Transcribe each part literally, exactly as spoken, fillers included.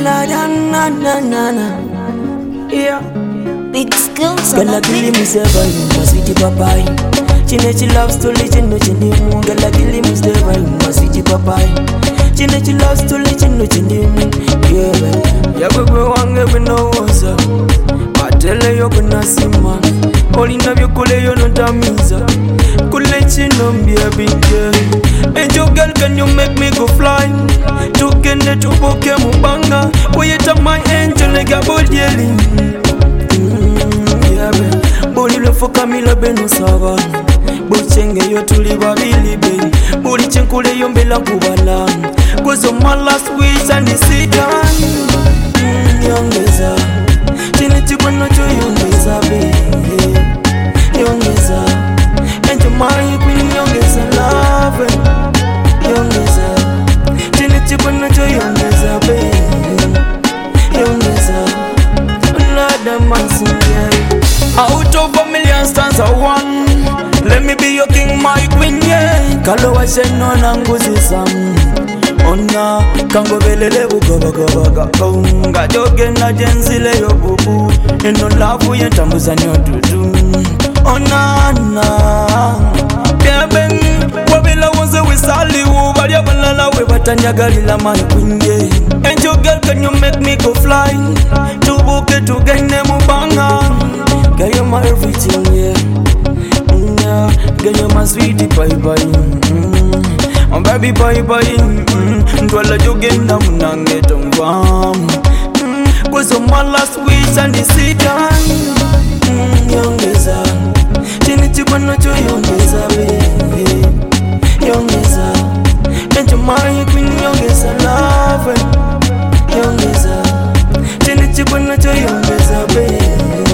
La da na na na na. Yeah. Big skills. Gala kili museva yuma sweetie papai. Chine chi love story chino chindimu. Gala kili museva yuma sweetie papai. Chine chi love story chino chindimu. Yeah. Ya bebe wange binoza. Atele yo kuna sima. Olina byo kule yo no tamiza. Kule chino mbia bige. Angel girl, can you make me go fly? Tukende tuboke mubanga. Boy you my angel like a body yelling. Boli lo foka mila beno sawa. Bochenge yo tuli babili be. Boli chenkule yo mbela kubala. Cause of my last wish and the season. Yongeza chine chibano cho yongeza be. Yongeza and my queen yongeza love. Yongeza chine chibano cho yongeza be. Yongeza another man sing. Out of a million stanza one, let me be your king, my queen, yeah. Kalo wa sheno na nguzi sam. Ona kango belele bugo bugo bugo konga joge na jenzile yo bubu. Eno lavu ye tambuza nyo dudu. Ona na beben wabila wanze wisali wu bali abalala we batanya galila my queen, yeah. Angel girl, can you make me go fly? Tubuke tugende mubanga. Girl, you're my everything, yeah. Mm, yeah. Girl, you're my sweetie bye bye. Mm, my baby bye bye. Mm, Ndwala jogenda munange tongwam. Mm, cause of my last wish and the season. Mm, yongeza chini chibano cho yongeza be. Yongeza and my queen yongeza love. Yongeza chini chibano cho yongeza be.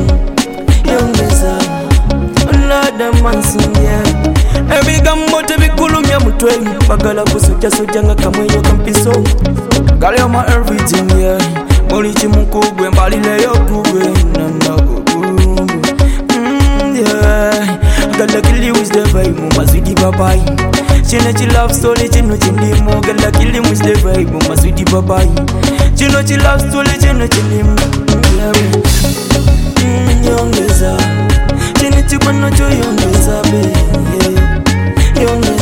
Yongeza another man sing, yeah. Every gambo tebi kulumya mutwe. Bagala kusuja suja nga kamweyo kampiso. Gali my everything, yeah. Moli chimukugwe mbalile yo kugwe. Nana kukubu mm, yeah. Gala kili wish the vibe muma sweetie papai. Chine chi love story chino chindimo. Gala kili wish the vibe muma sweetie papai. Chino chi love story chino chindimo, yeah. Yongeza chini chibano cho yongeza be. Yongeza